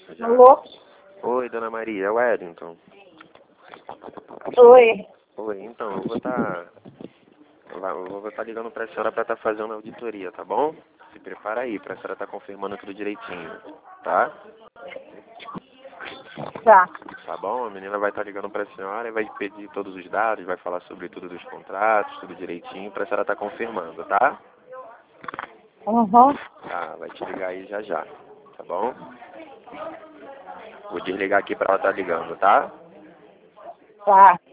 Já. Alô? Oi, dona Maria, é o Wellington. Oi. Oi, então, eu vou estar ligando pra senhora pra estar fazendo a auditoria, tá bom? Se prepara aí, pra senhora estar confirmando tudo direitinho, tá? Tá. Tá bom? A menina vai estar ligando pra senhora e vai pedir todos os dados, vai falar sobre tudo dos contratos, tudo direitinho, pra senhora estar confirmando, tá? Uhum. Tá, vai te ligar aí já já, tá bom? Vou desligar aqui pra ela estar ligando, tá? Tá.